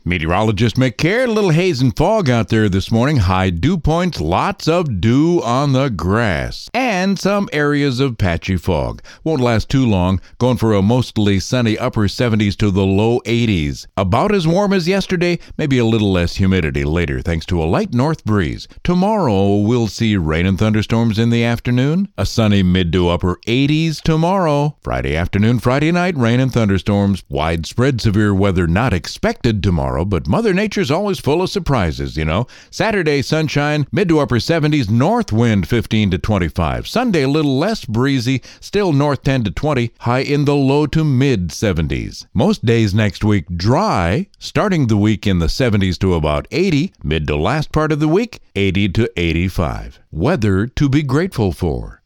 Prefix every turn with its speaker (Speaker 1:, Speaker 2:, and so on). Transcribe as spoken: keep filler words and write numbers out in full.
Speaker 1: Meteorologist Mick Care, a little haze and fog out there this morning. High dew points, lots of dew on the grass, and some areas of patchy fog. Won't last too long, going for a mostly sunny upper seventies to the low eighties. About as warm as yesterday, maybe a little less humidity later thanks to a light north breeze. Tomorrow we'll see rain and thunderstorms in the afternoon. A sunny mid to upper eighties tomorrow. Friday afternoon, Friday night, rain and thunderstorms. Widespread severe weather not expected tomorrow. But Mother Nature's always full of surprises, you know. Saturday, sunshine, mid to upper seventies, north wind fifteen to twenty-five. Sunday, a little less breezy, still north ten to twenty, high in the low to mid seventies. Most days next week dry, starting the week in the seventies to about eighty, mid to last part of the week, eighty to eighty-five. Weather to be grateful for.